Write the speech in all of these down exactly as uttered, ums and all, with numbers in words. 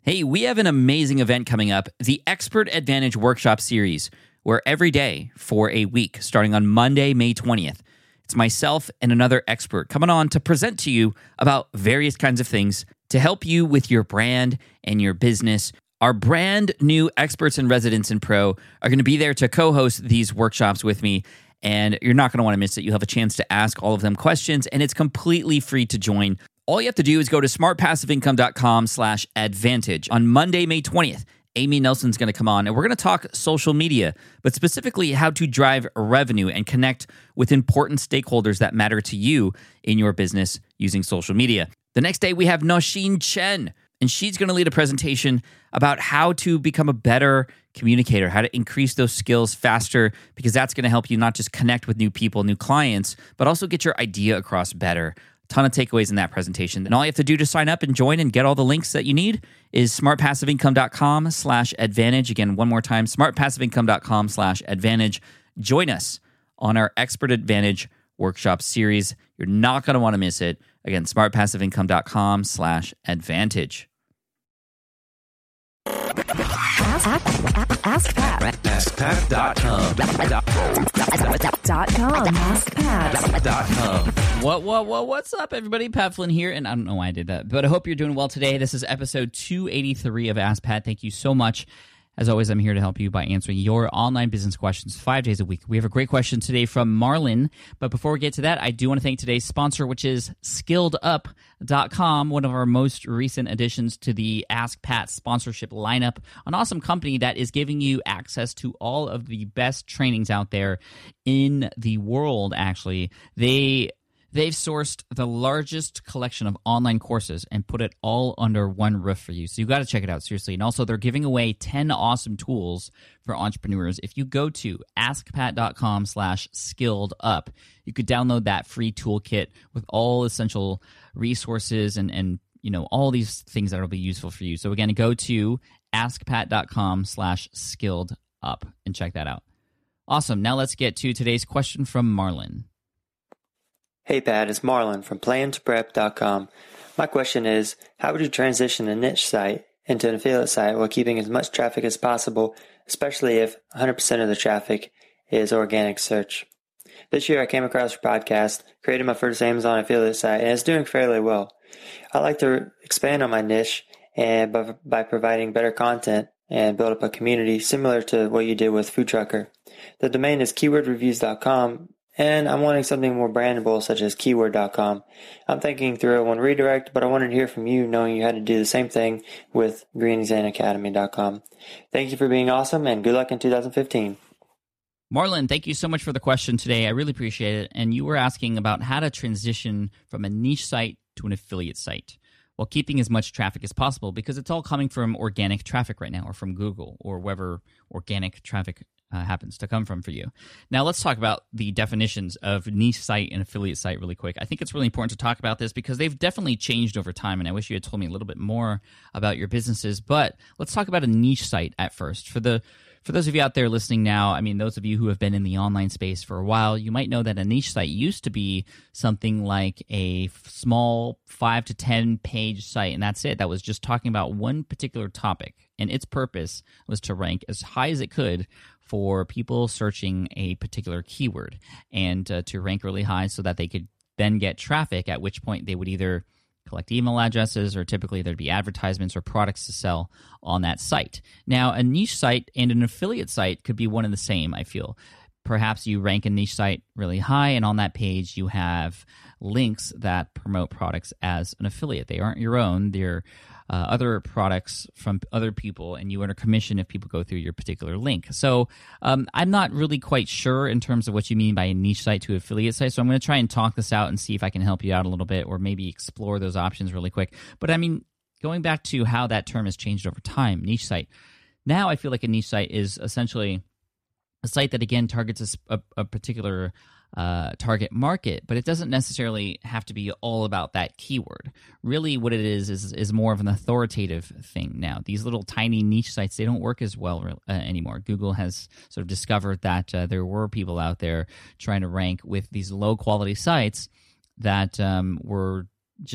Hey, we have an amazing event coming up, the Expert Advantage Workshop Series, where every day for a week, starting on Monday, May twentieth, it's myself and another expert coming on to present to you about various kinds of things to help you with your brand and your business. Our brand new experts and residents in Pro are going to be there to co-host these workshops with me, and you're not going to want to miss it. You'll have a chance to ask all of them questions, and it's completely free to join. All you have to do is go to smartpassiveincome.com slash advantage. On Monday, May twentieth, Amy Nelson's going to come on, and we're going to talk social media, but specifically how to drive revenue and connect with important stakeholders that matter to you in your business using social media. The next day, we have Nosheen Chen, and she's going to lead a presentation about how to become a better communicator, how to increase those skills faster, because that's going to help you not just connect with new people, new clients, but also get your idea across better. Ton of takeaways in that presentation. And all you have to do to sign up and join and get all the links that you need is smartpassiveincome.com slash advantage. Again, one more time, smartpassiveincome.com slash advantage. Join us on our Expert Advantage Workshop Series. You're not going to want to miss it. Again, smartpassiveincome.com slash advantage. Ask, ask, ask Pat. ask pat dot com. Dot com. ask pat Dot com. What, what, what, what's up, everybody? Pat Flynn here, and I don't know why I did that, but I hope you're doing well today. This is episode two eighty-three of Ask Pat. Thank you so much. As always, I'm here to help you by answering your online business questions five days a week. We have a great question today from Marlon, but before we get to that, I do want to thank today's sponsor, which is skilled up dot com, one of our most recent additions to the Ask Pat sponsorship lineup, an awesome company that is giving you access to all of the best trainings out there in the world, actually. They... They've sourced the largest collection of online courses and put it all under one roof for you. So you got to check it out, seriously. And also, they're giving away ten awesome tools for entrepreneurs. If you go to askpat.com slash skilled up, you could download that free toolkit with all essential resources and, and you know, all these things that will be useful for you. So again, go to askpat.com slash skilled up and check that out. Awesome. Now let's get to today's question from Marlon. Hey Pat, it's Marlon from plan to prep dot com. My question is, how would you transition a niche site into an affiliate site while keeping as much traffic as possible, especially if one hundred percent of the traffic is organic search? This year I came across your podcast, created my first Amazon affiliate site, and it's doing fairly well. I'd like to expand on my niche and by, by providing better content and build up a community similar to what you did with Food Trucker. The domain is keyword reviews dot com. And I'm wanting something more brandable, such as keyword dot com. I'm thinking through one redirect, but I wanted to hear from you, knowing you had to do the same thing with green zen academy dot com. Thank you for being awesome, and good luck in two thousand fifteen. Marlon, thank you so much for the question today. I really appreciate it. And you were asking about how to transition from a niche site to an affiliate site while keeping as much traffic as possible, because it's all coming from organic traffic right now, or from Google, or wherever organic traffic Uh, happens to come from for you. Now, let's talk about the definitions of niche site and affiliate site really quick. I think it's really important to talk about this because they've definitely changed over time, and I wish you had told me a little bit more about your businesses. But let's talk about a niche site at first. For the for those of you out there listening now, I mean, those of you who have been in the online space for a while, you might know that a niche site used to be something like a small five to ten page site, and that's it. That was just talking about one particular topic, and its purpose was to rank as high as it could for people searching a particular keyword, and uh, to rank really high so that they could then get traffic, at which point they would either collect email addresses, or typically there'd be advertisements or products to sell on that site. Now, a niche site and an affiliate site could be one and the same, I feel. Perhaps you rank a niche site really high, and on that page you have links that promote products as an affiliate. They aren't your own. They're uh, other products from other people, and you earn a commission if people go through your particular link. So um, I'm not really quite sure in terms of what you mean by a niche site to affiliate site, so I'm going to try and talk this out and see if I can help you out a little bit, or maybe explore those options really quick. But I mean, going back to how that term has changed over time, niche site. Now I feel like a niche site is essentially a site that, again, targets a, a particular uh, target market, but it doesn't necessarily have to be all about that keyword. Really what it is is is more of an authoritative thing now. These little tiny niche sites, they don't work as well uh, anymore. Google has sort of discovered that uh, there were people out there trying to rank with these low-quality sites that um, were just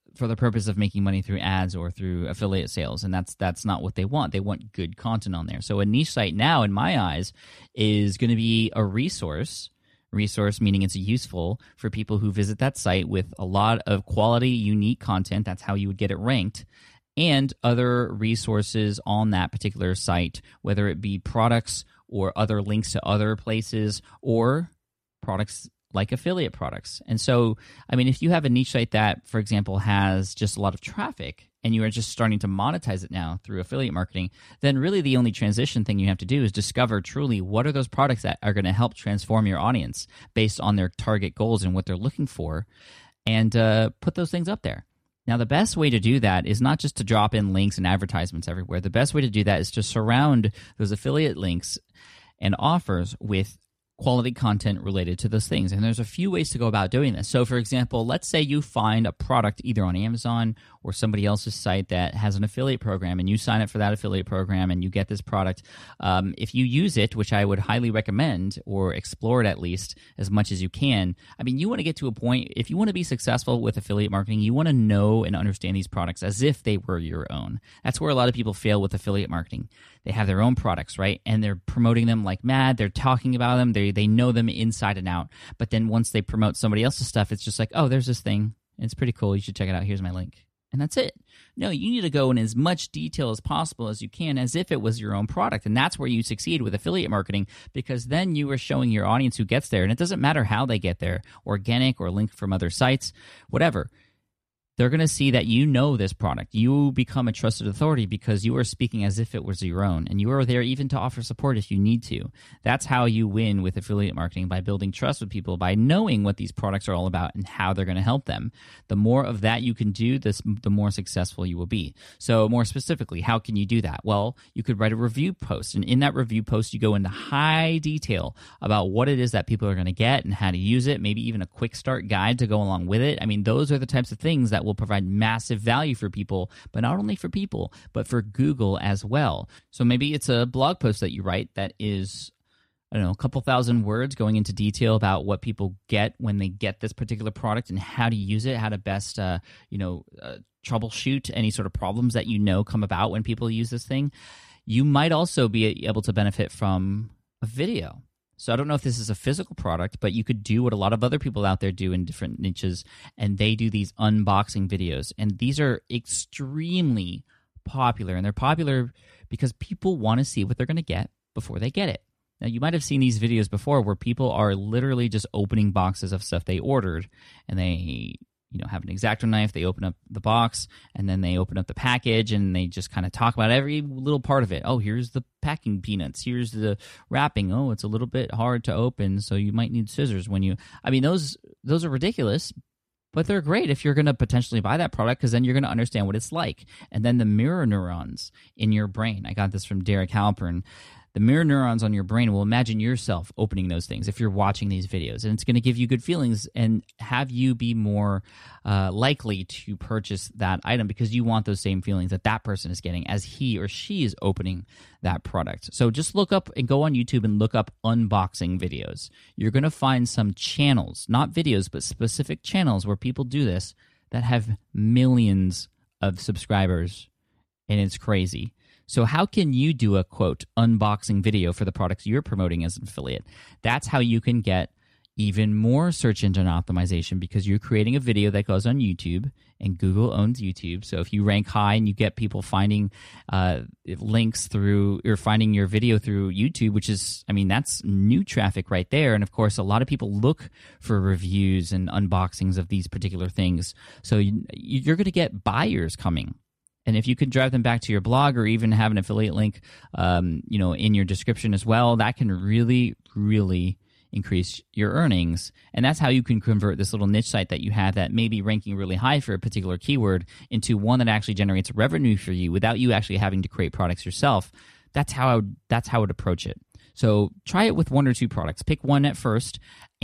for the purpose of making money through ads or through affiliate sales, and that's that's not what they want. They want good content on there. So a niche site now, in my eyes, is going to be a resource. Resource meaning it's useful for people who visit that site with a lot of quality, unique content. That's how you would get it ranked. And other resources on that particular site, whether it be products or other links to other places or products like affiliate products. And so, I mean, if you have a niche site that, for example, has just a lot of traffic and you are just starting to monetize it now through affiliate marketing, then really the only transition thing you have to do is discover truly what are those products that are going to help transform your audience based on their target goals and what they're looking for, and uh, put those things up there. Now, the best way to do that is not just to drop in links and advertisements everywhere. The best way to do that is to surround those affiliate links and offers with quality content related to those things. And there's a few ways to go about doing this. So, for example, let's say you find a product either on Amazon or somebody else's site that has an affiliate program, and you sign up for that affiliate program and you get this product. Um, if you use it, which I would highly recommend, or explore it at least as much as you can, I mean, you want to get to a point, if you want to be successful with affiliate marketing, you want to know and understand these products as if they were your own. That's where a lot of people fail with affiliate marketing. They have their own products, right? And they're promoting them like mad. They're talking about them. They they know them inside and out. But then once they promote somebody else's stuff, it's just like, oh, there's this thing. It's pretty cool. You should check it out. Here's my link. And that's it. No, you need to go in as much detail as possible as you can as if it was your own product. And that's where you succeed with affiliate marketing, because then you are showing your audience who gets there. And it doesn't matter how they get there, organic or link from other sites, whatever. They're going to see that you know this product. You become a trusted authority because you are speaking as if it was your own, and you are there even to offer support if you need to. That's how you win with affiliate marketing, by building trust with people, by knowing what these products are all about and how they're going to help them. The more of that you can do, this, the more successful you will be. So more specifically, how can you do that? Well, you could write a review post, and in that review post, you go into high detail about what it is that people are going to get and how to use it, maybe even a quick start guide to go along with it. I mean, those are the types of things that will will provide massive value for people, but not only for people, but for Google as well. So maybe it's a blog post that you write that is, I don't know, a couple thousand words going into detail about what people get when they get this particular product and how to use it, how to best, uh, you know, uh, troubleshoot any sort of problems that you know come about when people use this thing. You might also be able to benefit from a video. So I don't know if this is a physical product, but you could do what a lot of other people out there do in different niches, and they do these unboxing videos. And these are extremely popular, and they're popular because people want to see what they're going to get before they get it. Now, you might have seen these videos before where people are literally just opening boxes of stuff they ordered, and they, you know, have an X-Acto knife, they open up the box, and then they open up the package, and they just kind of talk about every little part of it. Oh, here's the packing peanuts. Here's the wrapping. Oh, it's a little bit hard to open, so you might need scissors when you... I mean, those those are ridiculous, but they're great if you're going to potentially buy that product, because then you're going to understand what it's like. And then the mirror neurons in your brain. I got this from Derek Halpern. The mirror neurons on your brain will imagine yourself opening those things if you're watching these videos, and it's going to give you good feelings and have you be more uh, likely to purchase that item because you want those same feelings that that person is getting as he or she is opening that product. So just look up and go on YouTube and look up unboxing videos. You're going to find some channels, not videos, but specific channels where people do this that have millions of subscribers, and it's crazy. So how can you do a, quote, unboxing video for the products you're promoting as an affiliate? That's how you can get even more search engine optimization, because you're creating a video that goes on YouTube, and Google owns YouTube. So if you rank high and you get people finding uh, links through, or finding your video through YouTube, which is, I mean, that's new traffic right there. And of course, a lot of people look for reviews and unboxings of these particular things. So you, you're going to get buyers coming. And if you could drive them back to your blog, or even have an affiliate link, um, you know, in your description as well, that can really, really increase your earnings. And that's how you can convert this little niche site that you have that may be ranking really high for a particular keyword into one that actually generates revenue for you without you actually having to create products yourself. That's how I would, that's how I would approach it. So try it with one or two products. Pick one at first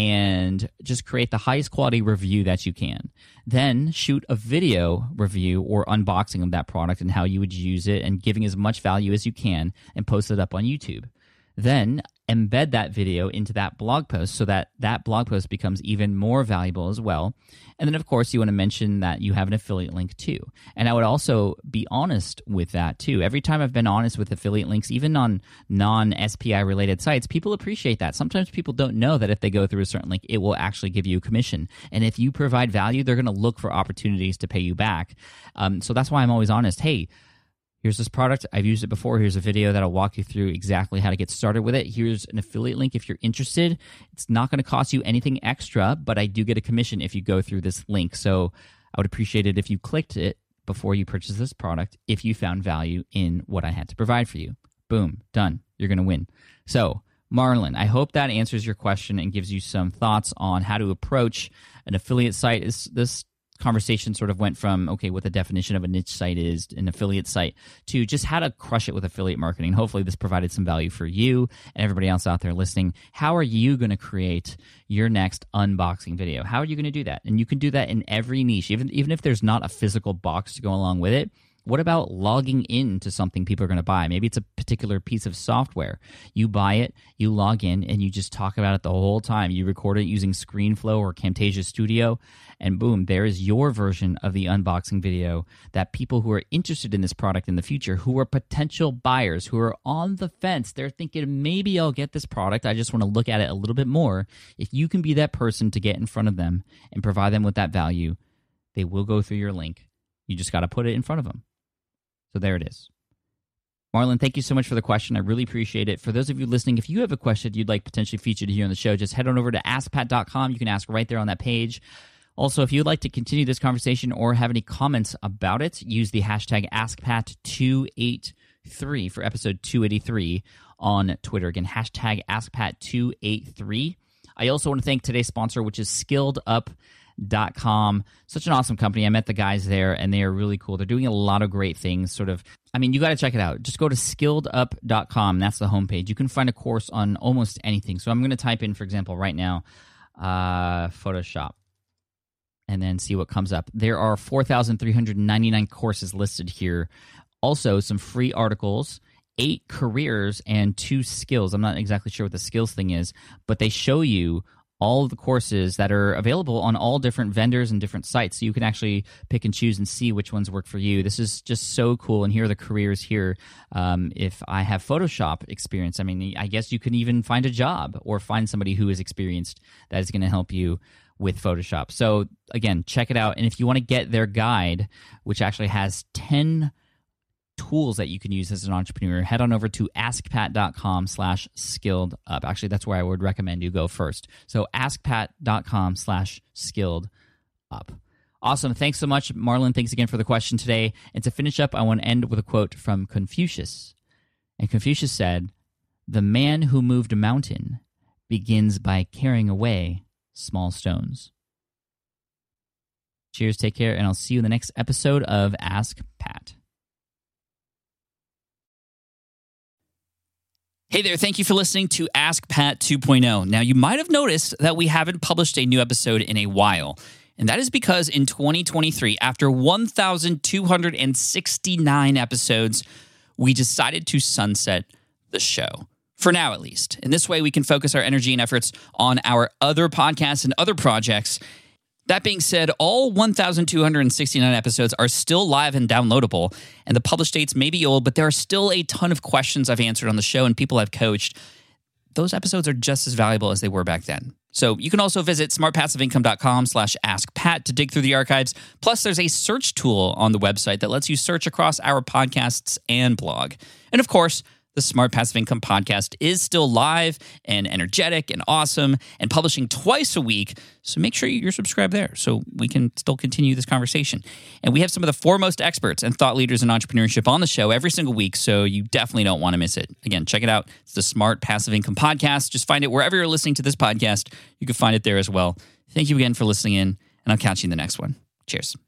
and just create the highest quality review that you can. Then shoot a video review or unboxing of that product and how you would use it, and giving as much value as you can, and post it up on YouTube. then embed that video into that blog post so that that blog post becomes even more valuable as well. And then, of course, you want to mention that you have an affiliate link too. And I would also be honest with that too. Every time I've been honest with affiliate links, even on non-S P I related sites, people appreciate that. Sometimes people don't know that if they go through a certain link, it will actually give you a commission. And if you provide value, they're going to look for opportunities to pay you back. Um, so that's why I'm always honest. Hey, here's this product. I've used it before. Here's a video that'll walk you through exactly how to get started with it. Here's an affiliate link if you're interested. It's not going to cost you anything extra, but I do get a commission if you go through this link. So I would appreciate it if you clicked it before you purchase this product if you found value in what I had to provide for you. Boom, done. You're going to win. So Marlon, I hope that answers your question and gives you some thoughts on how to approach an affiliate site. Is this conversation sort of went from, okay, what the definition of a niche site is, an affiliate site, to just how to crush it with affiliate marketing. Hopefully this provided some value for you and everybody else out there listening. How are you going to create your next unboxing video? How are you going to do that? And you can do that in every niche, even, even if there's not a physical box to go along with it. What about logging into something people are going to buy? Maybe it's a particular piece of software. You buy it, you log in, and you just talk about it the whole time. You record it using ScreenFlow or Camtasia Studio, and boom, there is your version of the unboxing video that people who are interested in this product in the future, who are potential buyers, who are on the fence, they're thinking, maybe I'll get this product, I just want to look at it a little bit more. If you can be that person to get in front of them and provide them with that value, they will go through your link. You just got to put it in front of them. So there it is. Marlon, thank you so much for the question. I really appreciate it. For those of you listening, if you have a question you'd like potentially featured here on the show, just head on over to ask pat dot com. You can ask right there on that page. Also, if you'd like to continue this conversation or have any comments about it, use the hashtag ask pat two eighty-three for episode two eighty-three on Twitter. Again, hashtag ask pat two eighty-three. I also want to thank today's sponsor, which is skilled up dot com. Such an awesome company. I met the guys there and they are really cool. They're doing a lot of great things. Sort of, I mean, you got to check it out. Just go to skilled up dot com. That's the homepage. You can find a course on almost anything. So I'm going to type in, for example, right now, uh, Photoshop, and then see what comes up. There are four thousand three hundred ninety-nine courses listed here. Also, some free articles, eight careers, and two skills. I'm not exactly sure what the skills thing is, but they show you all of the courses that are available on all different vendors and different sites. So you can actually pick and choose and see which ones work for you. This is just so cool. And here are the careers here. Um, if I have Photoshop experience, I mean, I guess you can even find a job or find somebody who is experienced that is going to help you with Photoshop. So again, check it out. And if you want to get their guide, which actually has ten tools that you can use as an entrepreneur, head on over to ask pat dot com slash skilled up. Actually, that's where I would recommend you go first. So ask pat dot com slash skilled up. Awesome. Thanks so much, Marlon. Thanks again for the question today. And to finish up, I want to end with a quote from Confucius. And Confucius said, "The man who moved a mountain begins by carrying away small stones." Cheers, take care, and I'll see you in the next episode of Ask Pat. Hey there, thank you for listening to Ask Pat two point oh. Now, you might have noticed that we haven't published a new episode in a while, and that is because in twenty twenty-three, after one thousand two hundred sixty-nine episodes, we decided to sunset the show. For now, at least. In this way, we can focus our energy and efforts on our other podcasts and other projects. That being said, all one thousand two hundred sixty-nine episodes are still live and downloadable, and the published dates may be old, but there are still a ton of questions I've answered on the show and people I've coached. Those episodes are just as valuable as they were back then. So you can also visit smart passive income dot com slash ask pat to dig through the archives. Plus, there's a search tool on the website that lets you search across our podcasts and blog. And of course, the Smart Passive Income podcast is still live and energetic and awesome and publishing twice a week. So make sure you're subscribed there so we can still continue this conversation. And we have some of the foremost experts and thought leaders in entrepreneurship on the show every single week, so you definitely don't want to miss it. Again, check it out. It's the Smart Passive Income podcast. Just find it wherever you're listening to this podcast. You can find it there as well. Thank you again for listening in, and I'll catch you in the next one. Cheers.